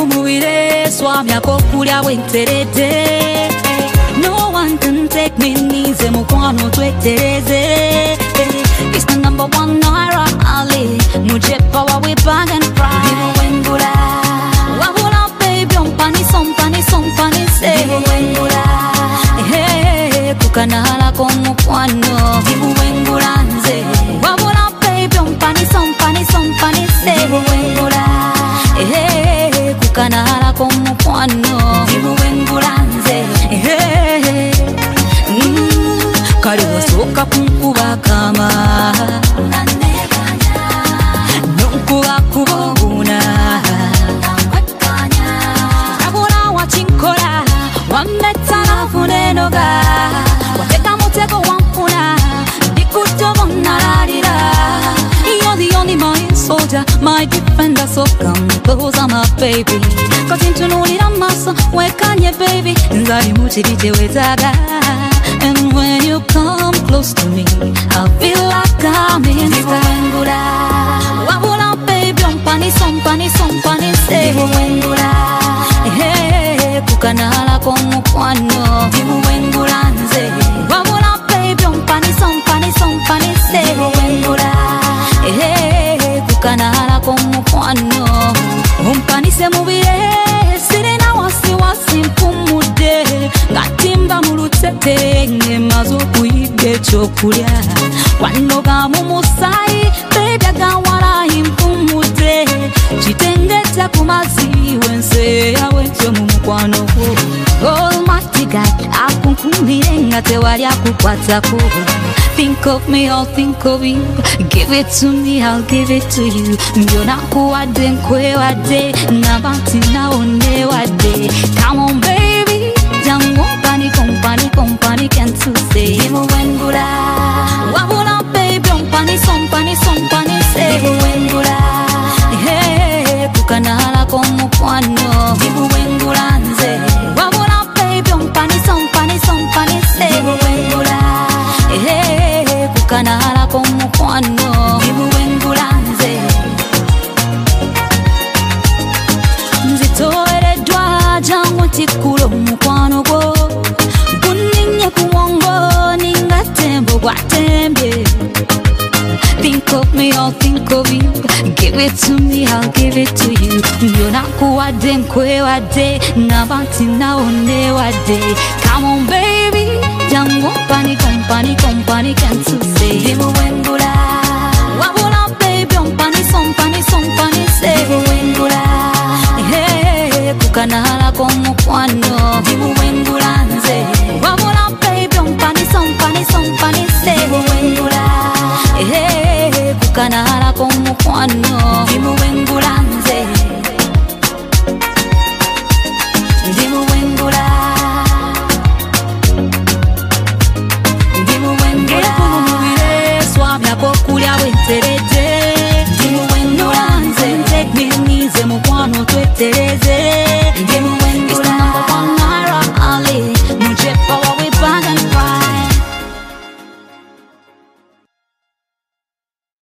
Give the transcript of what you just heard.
mubire swamya kokulya wenterete. No one can take me nize mukwano twetereze. It's the number one Naira Ali. Mujepa wa we bag and fry. Dimu wengula wabula baby ompani sompani sompani se. Dimu wengula kukanahala komukwano. Dimu wengula nze wabula baby ompani sompani sompani se. Dimu wengula kukanahala komukwano. Dimu wengula nze kali wasoka kunkuba kama nunkuba kubona kabula wachinkola wameta funenoga wateka mutego wampuna ndikutobona lalira. You're the only my soldier, my defender, so come close, I'm a baby. Cause into no need a muscle, where can you baby? Nzari muchirite wezaga. And when you come close to me, I feel like I'm in Wengula. Wabula baby, ompani sompani sompani se. Wengula kukanahala komukwano. Wengula nze wabula baby, ompani sompani sompani se. Wengula kukanahala komukwano. Ompani se mubire sirina wasiwasi mpumude. Gatimba mulutete ngemazo kuyige chokulya. Wanoga mumusai baby agawala impumude. Chitengeta kumazi wense yawencho mumukwano ko. Almighty God akunkumire ngate wali akukwatako. Think of me, I'll think of you. Give it to me, I'll give it to you. Mbona kuwade nkwe wade nabanti naone wade. Come on baby, jango company, company, can't you say? Dimu wengula wabula baby, ompani sompani sompani say. Dimu wengula kukanahala komukwano. Dimu wengula nze wabula baby, ompani sompani sompani say. Dimu wengula kukanahala komukwano. Dimu wengula nze nzitoeredwa jango tikulo mukwano go. Kuninye kumongo ninga tembo watembye. Think of me, I'll think of you. Give it to me, I'll give it to you. Mbona kuwade nkwe wade nabanti naone wade. Come on baby, jango company, company, can't you say? Dimu wengula wabula baby, ompani sompani sompani say. Dimu wengula kukanahala komukwano. Dimu wengula nze wabula baby, ompani sompani sompani say. Dimu wengula kukanahala komukwano. Dimu wengula nze dimu wengula. Dimu wengula mubire swamya kokulya wenterete. Dimu wengula nze take me nize mukwano twetereze.